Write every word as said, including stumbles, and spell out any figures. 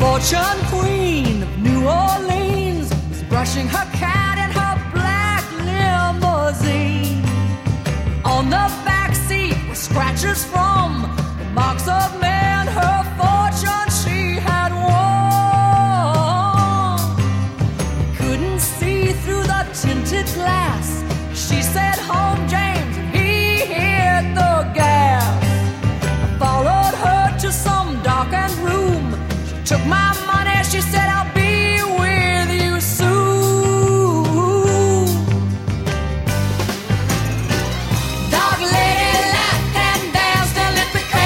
fortune queen of New Orleans was brushing her cat in her black limousine. On the back seat were scratches from the marks of men, her fortune she had won. Couldn't see through the tinted glass. She said, "Home, James," and he hit the gas. I followed her to some darkened room. She took my